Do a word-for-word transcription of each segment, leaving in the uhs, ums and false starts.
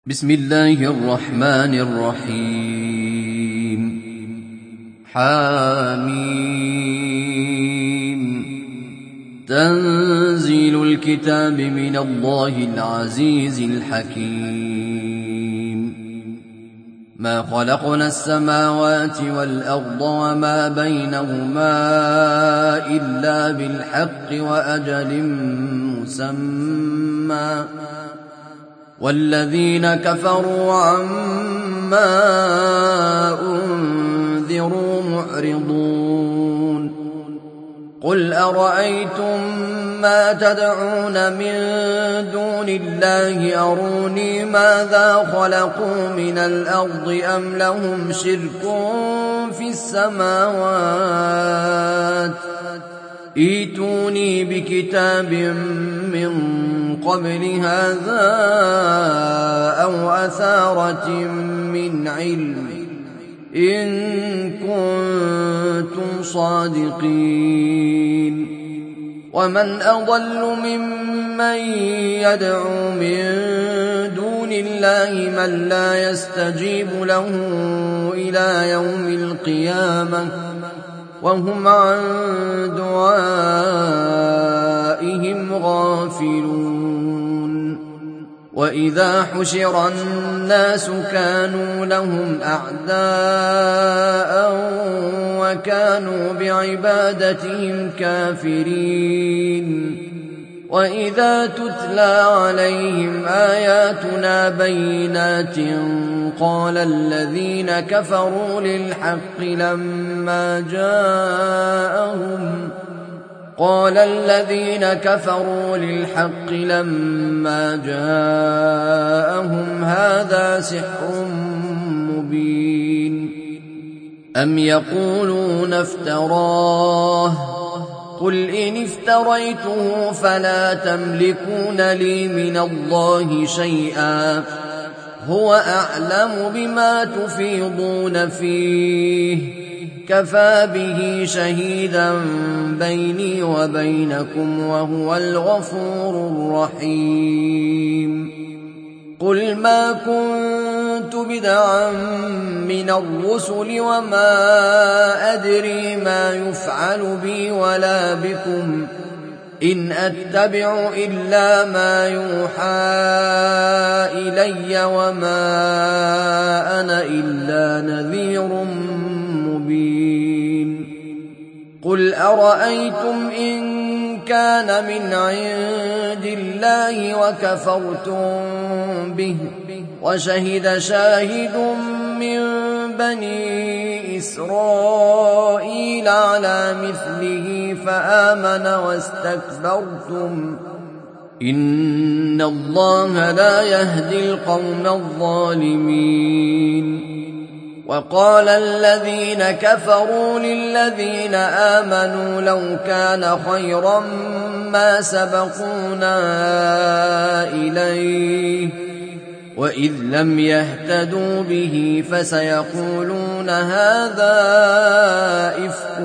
بسم الله الرحمن الرحيم. حاميم. تنزيل الكتاب من الله العزيز الحكيم. ما خلقنا السماوات والأرض وما بينهما إلا بالحق وأجل مسمى، والذين كفروا عما أنذروا معرضون. قل أرأيتم ما تدعون من دون الله أروني ماذا خلقوا من الأرض أم لهم شرك في السماوات، ائتوني بكتاب من قبل هذا أو أثارة من علم إن كنتم صادقين. ومن أضل ممن يدعو من دون الله من لا يستجيب له إلى يوم القيامة وهم عن دعائهم غافلون. وإذا حشر الناس كانوا لهم أعداء وكانوا بعبادتهم كافرين. وإذا تتلى عليهم آياتنا بينات قال الذين كفروا للحق لما جاءهم قال الذين كفروا للحق لما جاءهم هذا سحر مبين. أم يقولون افتراه قل إن افتريته فلا تملكون لي من الله شيئا هو أعلم بما تفيضون فيه كفى به شهيدا بيني وبينكم وهو الغفور الرحيم. قل ما كنت بدعا من الرسل وما أدري ما يفعل بي ولا بكم إن أتبع إلا ما يوحى إلي وما أنا إلا نذير مبين. قل أرأيتم إن كان من عند الله وكفرتم به وشهد شاهد من بني إسرائيل على مثله فآمن واستكبرتم إن الله لا يهدي القوم الظالمين. وقال الذين كفروا للذين آمنوا لو كان خيرا ما سبقونا إليه وإذ لم يهتدوا به فسيقولون هذا إفك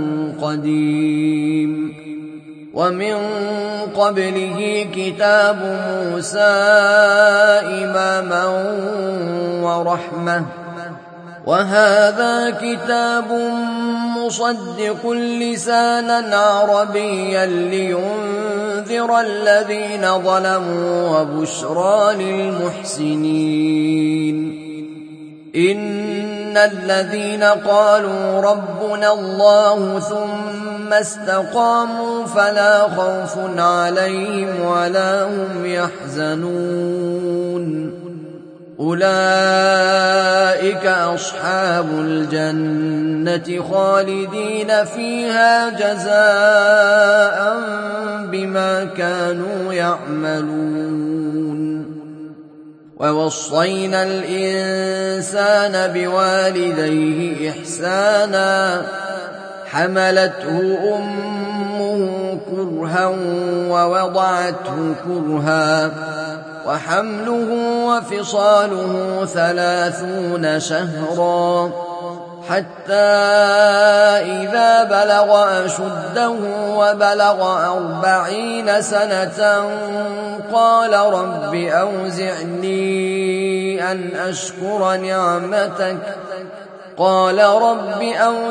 قديم. ومن قبله كتاب موسى إماما ورحمة وهذا كتاب مصدق لسانا عربيا لينذر الذين ظلموا وبشرى للمحسنين. إن الذين قالوا ربنا الله ثم استقاموا فلا خوف عليهم ولا هم يحزنون أولئك أصحاب الجنة خالدين فيها جزاء بما كانوا يعملون. ووصينا الإنسان بوالديه إحسانا حملته أمه كرها ووضعته كرها وحمله وفصاله ثلاثون شهرا حتى إذا بلغ أشده وبلغ أربعين سنة قال رب أوزعني أن أشكر نعمتك قال رب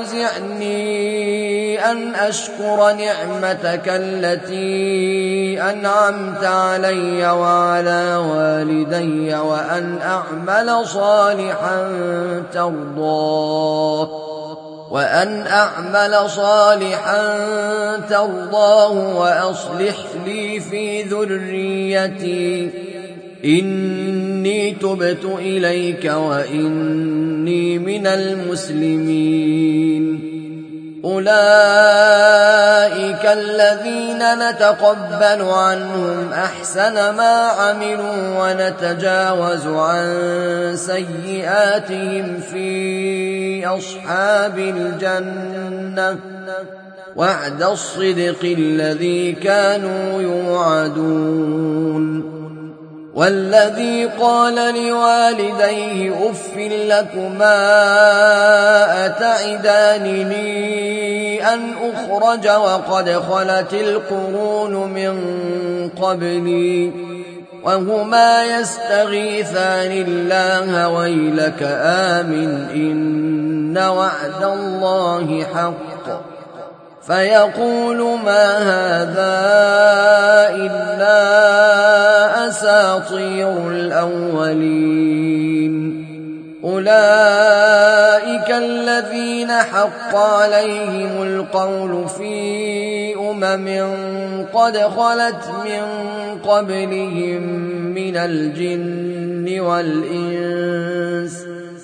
أوزعني أن أشكر نعمتك التي أنعمت علي وعلى والدي وأن أعمل صالحا ترضاه وأن أعمل صالحا ترضاه وأصلح لي في ذريتي إني تبت إليك وإني من المسلمين. أولئك الذين نتقبل عنهم أحسن ما عملوا ونتجاوز عن سيئاتهم في أصحاب الجنة وعد الصدق الذي كانوا يوعدون. والذي قال لوالديه أف لكما أتعدانني أن أخرج وقد خلت القرون من قبلي وهما يستغيثان الله ويلك آمن إن وعد الله حق فيقول ما هذا إلا أساطير الأولين. أولئك الذين حق عليهم القول في أمم قد خلت من قبلهم من الجن والإنس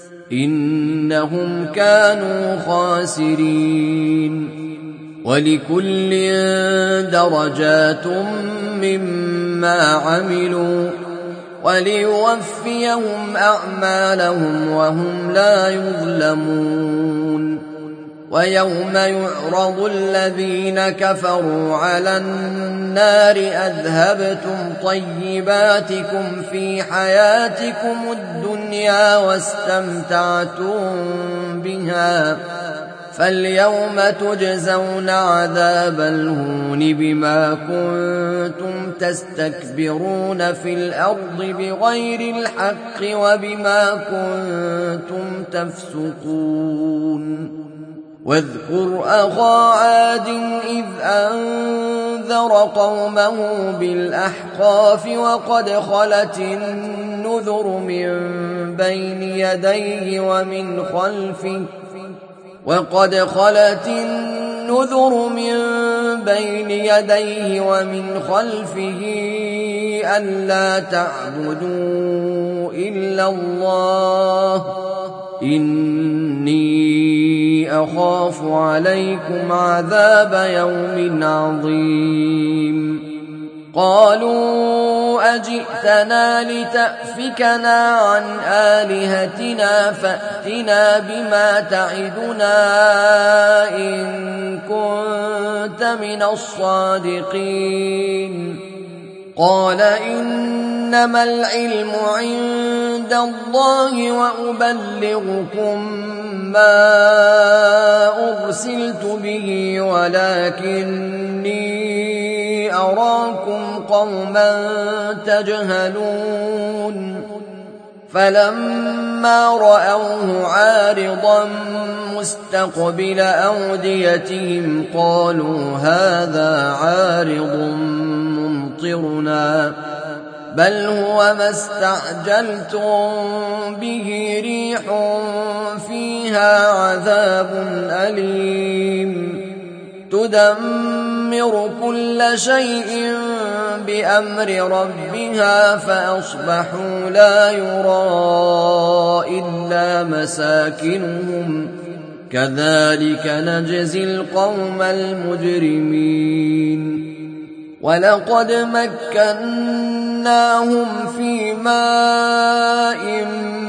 إنهم كانوا خاسرين. ولكل درجات مما عملوا وليوفيهم أعمالهم وهم لا يظلمون. ويوم يعرض الذين كفروا على النار أذهبتم طيباتكم في حياتكم الدنيا واستمتعتم بها فاليوم تجزون عذاب الهون بما كنتم تستكبرون في الأرض بغير الحق وبما كنتم تفسقون. واذكر أخا عاد إذ أنذر قومه بالأحقاف وقد خلت النذر من بين يديه ومن خلفه وقد خلت النذر من بين يديه ومن خلفه ألا تعبدوا إلا الله إني أخاف عليكم عذاب يوم عظيم. قالوا أجئتنا لتأفكنا عن آلهتنا فأتنا بما تعدنا إن كنت من الصادقين. قال إنما العلم عند الله وأبلغكم ما أرسلت به ولكني أراكم قوما تجهلون. فلما رأوه عارضا مستقبل أوديتهم قالوا هذا عارض ممطرنا بل هو ما استعجلتم به ريح فيها عذاب أليم تدمر كل شيء بأمر ربها فأصبحوا لا يرى إلا مساكنهم كذلك نجزي القوم المجرمين. ولقد مكناهم في ماء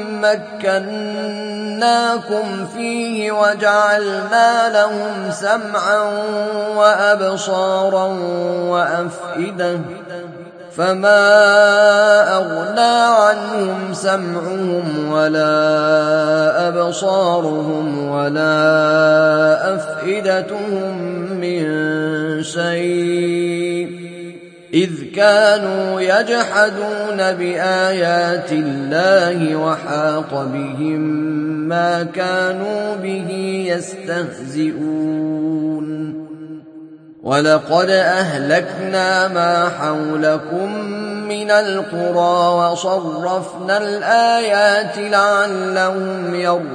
مكناكم فيه وجعلنا لهم سمعا وأبصارا وأفئدة فما أغنى عنهم سمعهم ولا أبصارهم ولا أفئدتهم من شيء إذ كانوا يجحدون بآيات الله وحاق بهم ما كانوا به يستهزئون ولقد أهلكنا ما حولكم من القرى وصرفنا الآيات لعلهم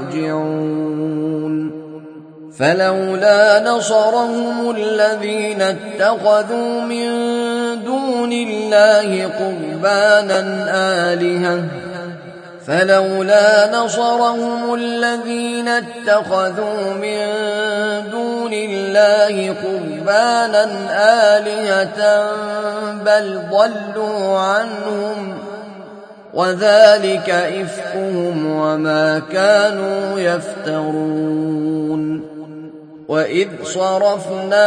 يرجعون فلولا نصرهم الذين اتخذوا من دون الله قربانا آلهة فلولا نصرهم الذين اتخذوا من دون الله قربانا آلهة بل ضلوا عنهم وذلك إفكهم وما كانوا يفترون وإذ صرفنا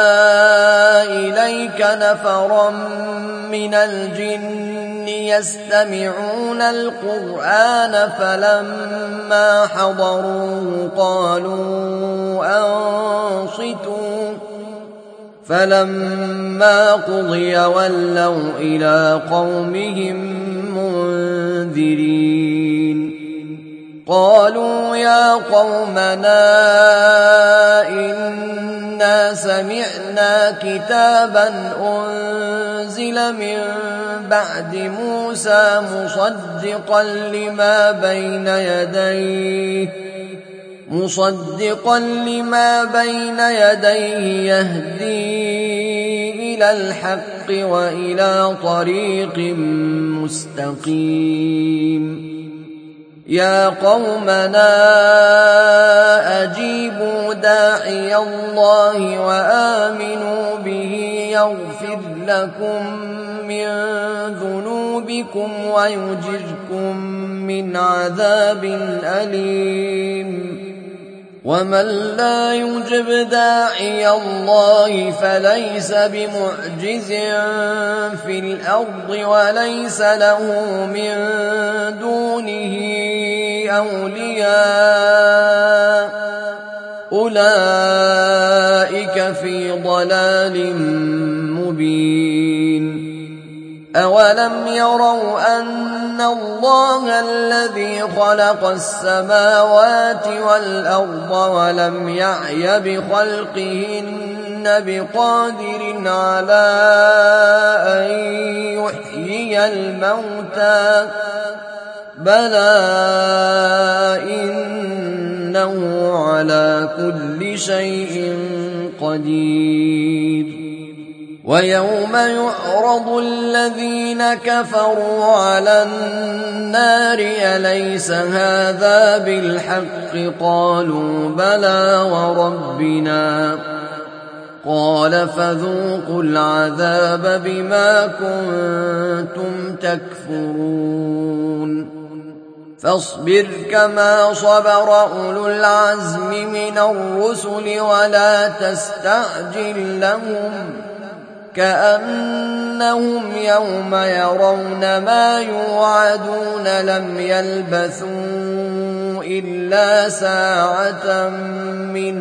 إليك نفرا من الجن يستمعون القرآن فلما حضروه قالوا أنصتوا فلما قضي ولوا إلى قومهم منذرين قالوا يا قومنا إنا سمعنا كتابا أنزل من بعد موسى مصدقا لما بين يديه مصدقا لما بين يديه يهدي إلى الحق وإلى طريق مستقيم يا قومنا أجيبوا داعي الله وآمنوا به يغفر لكم من ذنوبكم ويجركم من عذاب أليم ومن لا يجب داعي الله فليس بمعجز في الأرض وليس له من دونه أولياء أولئك في ضلال مبين أولم يروا أن الله الذي خلق السماوات والأرض ولم يعي بخلقهن بقادر على أن يحيي الموتى بلى إنه على كل شيء قدير ويوم يعرض الذين كفروا على النار أليس هذا بالحق قالوا بلى وربنا قال فذوقوا العذاب بما كنتم تكفرون فاصبر كما صبر أولو العزم من الرسل ولا تستعجل لهم كأنهم يوم يرون ما يوعدون لم يلبثوا إلا ساعة من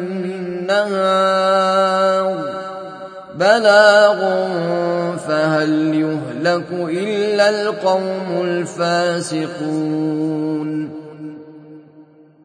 نهار بلاغ فهل يهلك إلا القوم الفاسقون